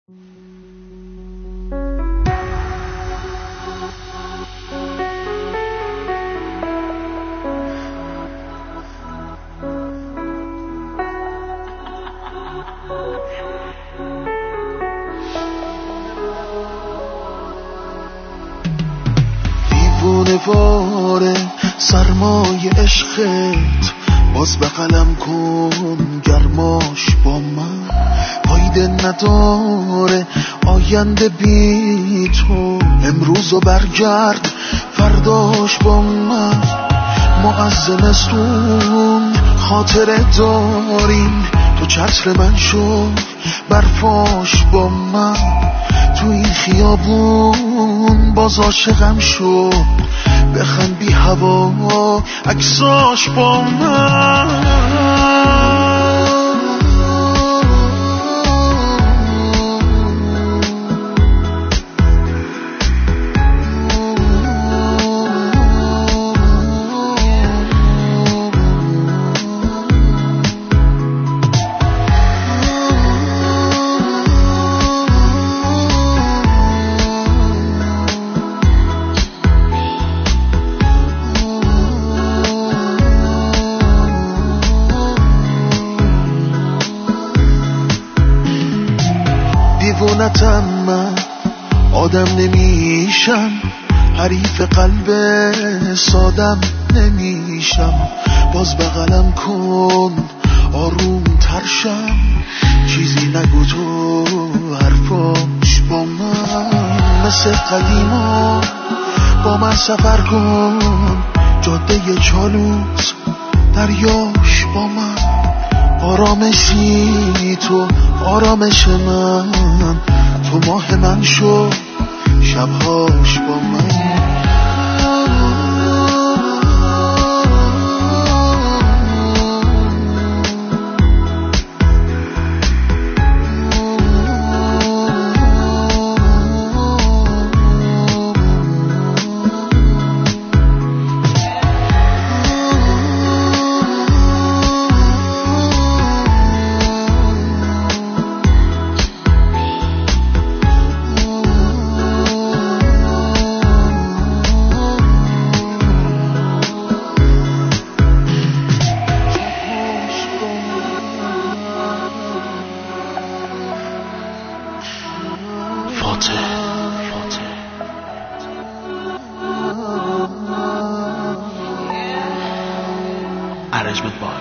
دیوانه‌واره سرمای عشقت، باز به قلم کن گرماش با من. فایده نداره آینده بی تو، امروزو برگرد فرداش با من. ما از زمستون خاطره داریم، تو چتر من شو برفاش با من. تو این خیابون باز عاشقم شو، بخند بی هوا عکساش با من. دیوونتم من، آدم نمیشم، حریف قلب سادم نمیشم. باز بغلم کن آروم ترشم، چیزی نگو تو حرفاش با من. مثل قدیما با من سفر کن، جاده چالوس دریاش با من. آرامشی تو آرامش من، تو ماه من شو شبهاش با من. Arrangement